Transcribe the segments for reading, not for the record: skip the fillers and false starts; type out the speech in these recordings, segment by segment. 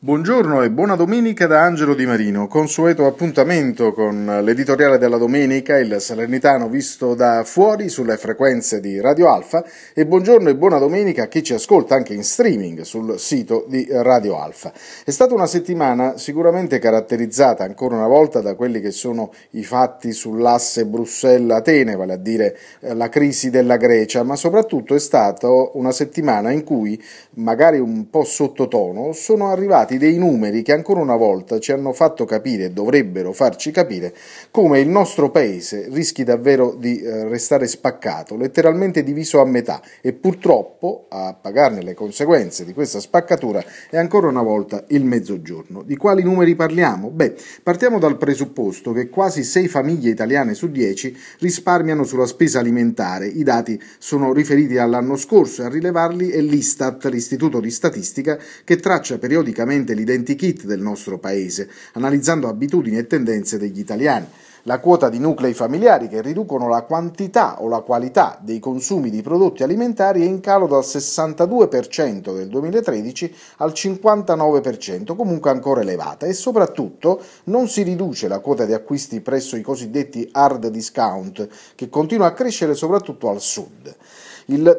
Buongiorno e buona domenica da Angelo Di Marino, consueto appuntamento con l'editoriale della domenica, il Salernitano visto da fuori sulle frequenze di Radio Alfa, e buongiorno e buona domenica a chi ci ascolta anche in streaming sul sito di Radio Alfa. È stata una settimana sicuramente caratterizzata ancora una volta da quelli che sono i fatti sull'asse Bruxelles-Atene, vale a dire la crisi della Grecia, ma soprattutto è stata una settimana in cui, magari un po' sottotono, sono arrivati dei numeri che ancora una volta ci hanno fatto capire, e dovrebbero farci capire, come il nostro paese rischi davvero di restare spaccato, letteralmente diviso a metà, e purtroppo a pagarne le conseguenze di questa spaccatura è ancora una volta il Mezzogiorno. Di quali numeri parliamo? Partiamo dal presupposto che quasi 6 famiglie italiane su 10 risparmiano sulla spesa alimentare. I dati sono riferiti all'anno scorso e a rilevarli è l'Istat, l'Istituto di Statistica, che traccia periodicamente l'identikit del nostro paese, analizzando abitudini e tendenze degli italiani. La quota di nuclei familiari che riducono la quantità o la qualità dei consumi di prodotti alimentari è in calo dal 62% del 2013 al 59%, comunque ancora elevata, e soprattutto non si riduce la quota di acquisti presso i cosiddetti hard discount, che continua a crescere soprattutto al sud. Il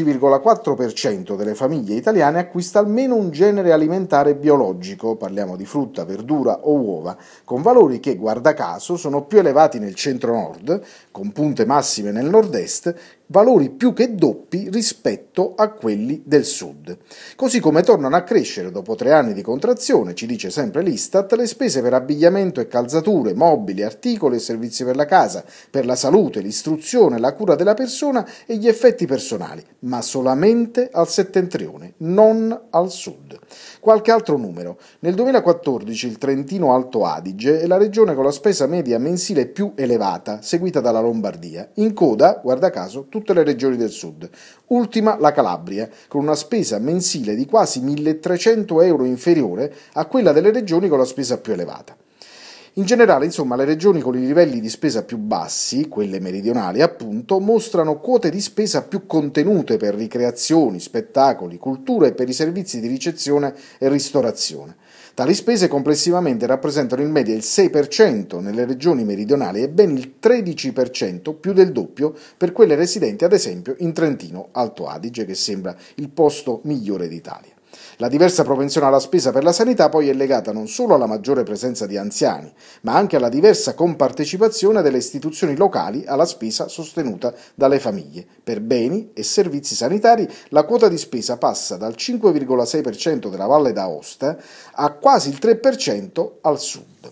12,4% delle famiglie italiane acquista almeno un genere alimentare biologico, parliamo di frutta, verdura o uova, con valori che, guarda caso, sono più elevati nel centro-nord, con punte massime nel nord-est, valori più che doppi rispetto a quelli del sud. Così come tornano a crescere, dopo 3 anni di contrazione, ci dice sempre l'Istat, le spese per abbigliamento e calzature, mobili, articoli e servizi per la casa, per la salute, l'istruzione, la cura della persona e gli effetti personali, ma solamente al settentrione, non al sud. Qualche altro numero. Nel 2014 il Trentino Alto Adige è la regione con la spesa media mensile più elevata, seguita dalla Lombardia. In coda, guarda caso, tutte le regioni del sud. Ultima la Calabria, con una spesa mensile di quasi 1.300 euro inferiore a quella delle regioni con la spesa più elevata. In generale, insomma, le regioni con i livelli di spesa più bassi, quelle meridionali appunto, mostrano quote di spesa più contenute per ricreazioni, spettacoli, cultura e per i servizi di ricezione e ristorazione. Tali spese complessivamente rappresentano in media il 6% nelle regioni meridionali e ben il 13%, più del doppio, per quelle residenti ad esempio in Trentino Alto Adige, che sembra il posto migliore d'Italia. La diversa propensione alla spesa per la sanità poi è legata non solo alla maggiore presenza di anziani, ma anche alla diversa compartecipazione delle istituzioni locali alla spesa sostenuta dalle famiglie. Per beni e servizi sanitari la quota di spesa passa dal 5,6% della Valle d'Aosta a quasi il 3% al sud.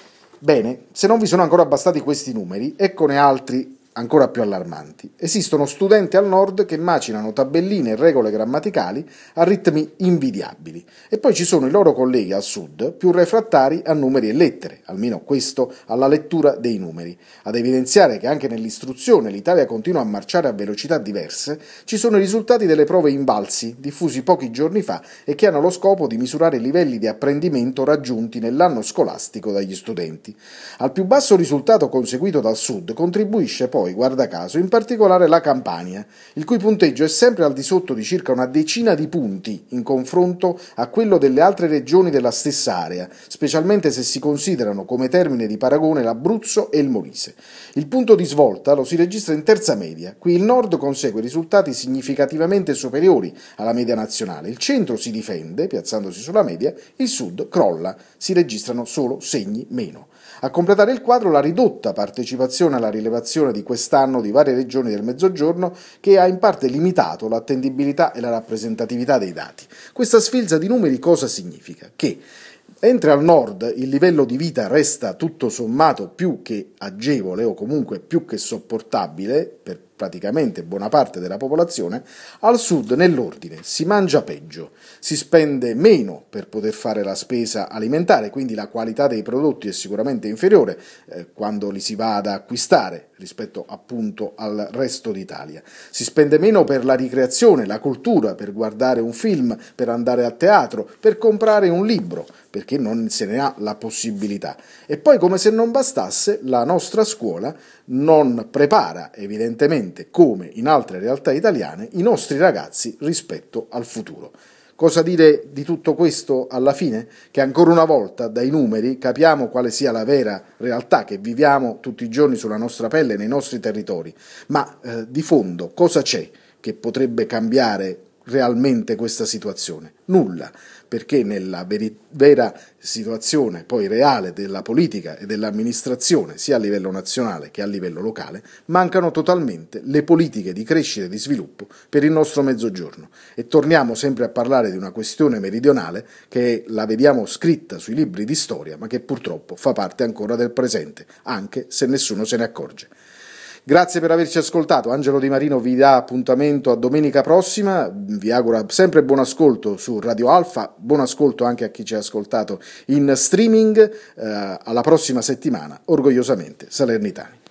Bene, se non vi sono ancora bastati questi numeri, eccone altri ancora più allarmanti. Esistono studenti al nord che macinano tabelline e regole grammaticali a ritmi invidiabili, e poi ci sono i loro colleghi al sud più refrattari a numeri e lettere, almeno questo alla lettura dei numeri. Ad evidenziare che anche nell'istruzione l'Italia continua a marciare a velocità diverse, ci sono i risultati delle prove Invalsi, diffusi pochi giorni fa e che hanno lo scopo di misurare i livelli di apprendimento raggiunti nell'anno scolastico dagli studenti. Al più basso risultato conseguito dal sud contribuisce poi, guarda caso, in particolare la Campania, il cui punteggio è sempre al di sotto di circa una decina di punti in confronto a quello delle altre regioni della stessa area, specialmente se si considerano come termine di paragone l'Abruzzo e il Molise. Il punto di svolta lo si registra in terza media. Qui il nord consegue risultati significativamente superiori alla media nazionale, il centro si difende, piazzandosi sulla media, il sud crolla, si registrano solo segni meno. A completare il quadro la ridotta partecipazione alla rilevazione di quest'anno di varie regioni del Mezzogiorno, che ha in parte limitato l'attendibilità e la rappresentatività dei dati. Questa sfilza di numeri cosa significa? Che mentre al nord il livello di vita resta tutto sommato più che agevole o comunque più che sopportabile per praticamente buona parte della popolazione, al sud nell'ordine si mangia peggio, si spende meno per poter fare la spesa alimentare, quindi la qualità dei prodotti è sicuramente inferiore quando li si va ad acquistare rispetto appunto al resto d'Italia. Si spende meno per la ricreazione, la cultura, per guardare un film, per andare a teatro, per comprare un libro, perché non se ne ha la possibilità. E poi, come se non bastasse, la nostra scuola non prepara evidentemente, come in altre realtà italiane, i nostri ragazzi rispetto al futuro. Cosa dire di tutto questo alla fine? Che ancora una volta dai numeri capiamo quale sia la vera realtà che viviamo tutti i giorni sulla nostra pelle nei nostri territori, ma di fondo cosa c'è che potrebbe cambiare realmente questa situazione? Nulla, perché nella vera situazione poi reale della politica e dell'amministrazione, sia a livello nazionale che a livello locale, mancano totalmente le politiche di crescita e di sviluppo per il nostro Mezzogiorno. E torniamo sempre a parlare di una questione meridionale che la vediamo scritta sui libri di storia, ma che purtroppo fa parte ancora del presente, anche se nessuno se ne accorge. Grazie per averci ascoltato, Angelo Di Marino vi dà appuntamento a domenica prossima, vi auguro sempre buon ascolto su Radio Alfa, buon ascolto anche a chi ci ha ascoltato in streaming, alla prossima settimana, orgogliosamente salernitani.